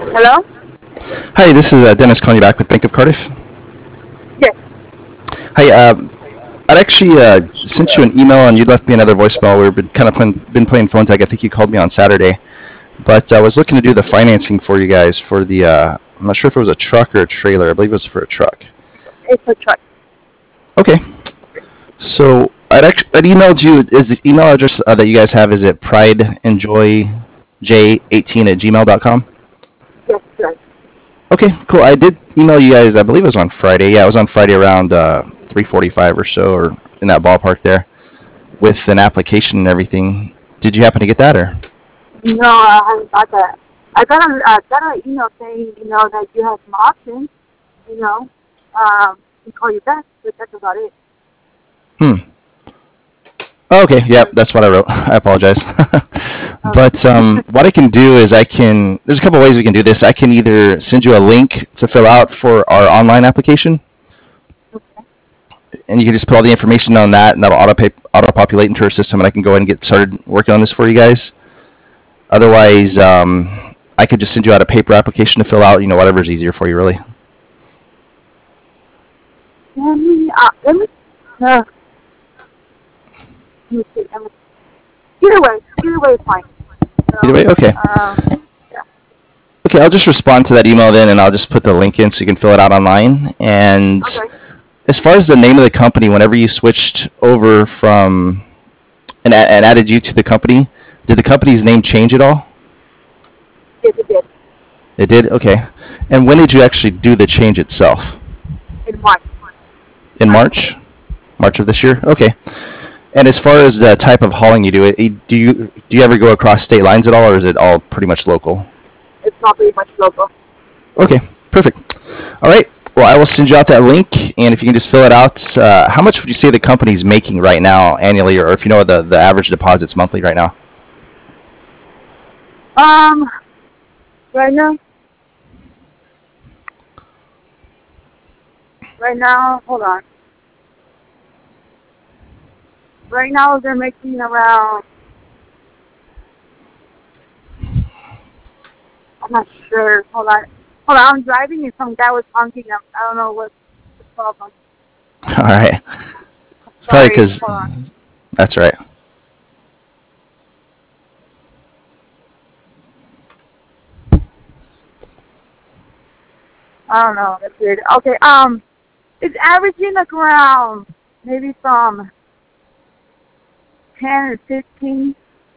Hello? Hi, this is Dennis calling you back with Bank of Cardiff. Yes. Hi, I'd actually sent you an email and you left me another voicemail. We've been playing phone tag. I think you called me on Saturday, but I was looking to do the financing for you guys for the. I'm not sure if it was a truck or a trailer. I believe it was for a truck. It's a truck. Okay. So I'd emailed you. Is the email address that you guys have? Is it prideenjoyj18@gmail.com? Yes, sir. Okay, cool. I did email you guys. I believe it was on Friday. Yeah, it was on Friday around 3:45 or so, or in that ballpark there, with an application and everything. Did you happen to get that, or? No, I haven't got that. I got an email saying, that you have some options, to call you back, but that's about it. Oh, okay, yep, that's what I wrote. I apologize. But what I can do is there's a couple ways we can do this. I can either send you a link to fill out for our online application, Okay. and you can just put all the information on that, and that'll auto-populate into our system, and I can go ahead and get started working on this for you guys. Otherwise, I could just send you out a paper application to fill out, whatever's easier for you, really. Let me see. Either way is fine. Either way, okay. Yeah. Okay, I'll just respond to that email then, and I'll just put the link in so you can fill it out online. And Okay. as far as the name of the company, whenever you switched over from and added you to the company, did the company's name change at all? Yes, it did. It did? Okay. And when did you actually do the change itself? In March. In March? March of this year? Okay. And as far as the type of hauling you do, do you ever go across state lines at all, or is it all pretty much local? It's not pretty much local. Okay, perfect. All right. Well, I will send you out that link, and if you can just fill it out. How much would you say the company's making right now annually, or if you know the average deposits monthly right now? Right now, hold on. Right now, they're making around, I'm not sure. Hold on, I'm driving and some guy was honking. I don't know what's the problem. All right. It's probably Sorry, because hold on. that's right. I don't know. That's weird. Okay, it's averaging like around maybe from 10 or 15.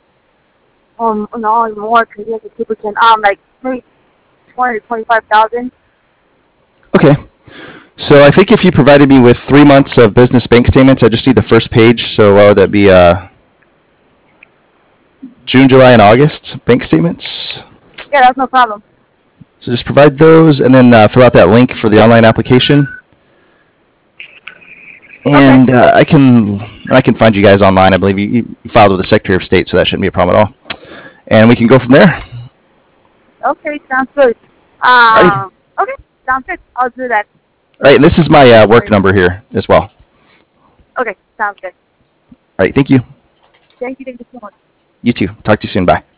No, more because you have to 2%. Like maybe 20 to 25,000. Okay. So I think if you provided me with 3 months of business bank statements, I just need the first page. So what would that be? June, July, and August bank statements. Yeah, that's no problem. So just provide those, and then fill out that link for the online application. And Okay. I can find you guys online. I believe you filed with the Secretary of State, so that shouldn't be a problem at all. And we can go from there. Okay, sounds good. Alrighty. Okay, sounds good. I'll do that. All right, and this is my work number here as well. Okay, sounds good. All right, thank you. Thank you so much. You too. Talk to you soon. Bye.